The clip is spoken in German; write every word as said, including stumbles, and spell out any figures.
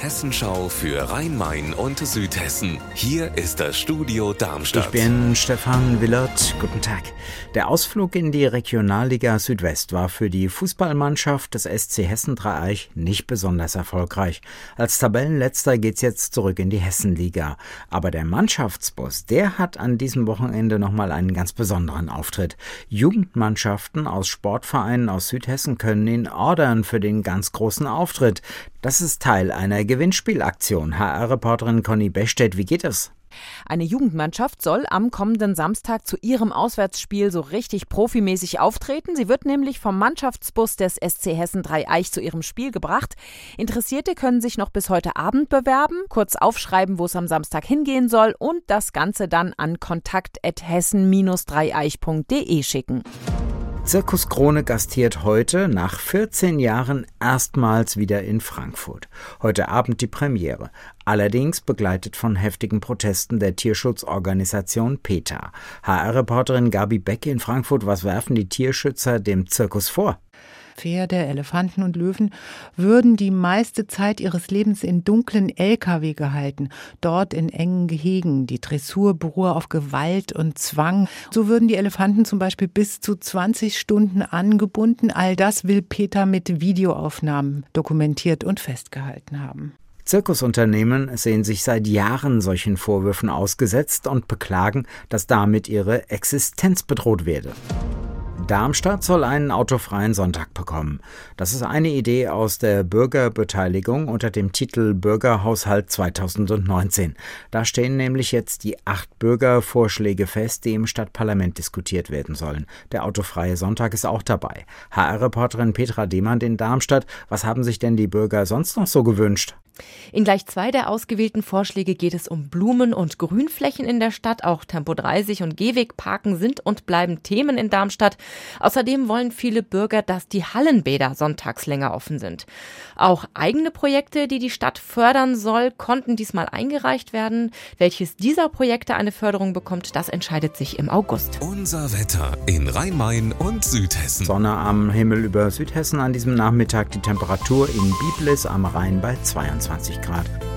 Hessenschau für Rhein-Main und Südhessen. Hier ist das Studio Darmstadt. Ich bin Stefan Willert. Guten Tag. Der Ausflug in die Regionalliga Südwest war für die Fußballmannschaft des S C Hessen Dreieich nicht besonders erfolgreich. Als Tabellenletzter geht's jetzt zurück in die Hessenliga. Aber der Mannschaftsbus, der hat an diesem Wochenende nochmal einen ganz besonderen Auftritt. Jugendmannschaften aus Sportvereinen aus Südhessen können ihn ordern für den ganz großen Auftritt. Das ist Teil einer Gewinnspielaktion. H R-Reporterin Conny Bechstedt, wie geht es? Eine Jugendmannschaft soll am kommenden Samstag zu ihrem Auswärtsspiel so richtig profimäßig auftreten. Sie wird nämlich vom Mannschaftsbus des S C Hessen Dreieich zu ihrem Spiel gebracht. Interessierte können sich noch bis heute Abend bewerben, kurz aufschreiben, wo es am Samstag hingehen soll und das Ganze dann an kontakt at hessen dreieich punkt de schicken. Zirkus Krone gastiert heute nach vierzehn Jahren erstmals wieder in Frankfurt. Heute Abend die Premiere. Allerdings begleitet von heftigen Protesten der Tierschutzorganisation PETA. H R-Reporterin Gabi Beck in Frankfurt, was werfen die Tierschützer dem Zirkus vor? Pferde, Elefanten und Löwen würden die meiste Zeit ihres Lebens in dunklen L K W gehalten, dort in engen Gehegen. Die Dressur beruhe auf Gewalt und Zwang. So würden die Elefanten zum Beispiel bis zu zwanzig Stunden angebunden. All das will PETA mit Videoaufnahmen dokumentiert und festgehalten haben. Zirkusunternehmen sehen sich seit Jahren solchen Vorwürfen ausgesetzt und beklagen, dass damit ihre Existenz bedroht werde. Darmstadt soll einen autofreien Sonntag bekommen. Das ist eine Idee aus der Bürgerbeteiligung unter dem Titel Bürgerhaushalt zweitausendneunzehn. Da stehen nämlich jetzt die acht Bürgervorschläge fest, die im Stadtparlament diskutiert werden sollen. Der autofreie Sonntag ist auch dabei. H R-Reporterin Petra Demand in Darmstadt, was haben sich denn die Bürger sonst noch so gewünscht? In gleich zwei der ausgewählten Vorschläge geht es um Blumen- und Grünflächen in der Stadt. Auch Tempo dreißig und Gehwegparken sind und bleiben Themen in Darmstadt. Außerdem wollen viele Bürger, dass die Hallenbäder sonntags länger offen sind. Auch eigene Projekte, die die Stadt fördern soll, konnten diesmal eingereicht werden. Welches dieser Projekte eine Förderung bekommt, das entscheidet sich im August. Unser Wetter in Rhein-Main und Südhessen. Sonne am Himmel über Südhessen an diesem Nachmittag. Die Temperatur in Biblis am Rhein bei zweiundzwanzig Grad.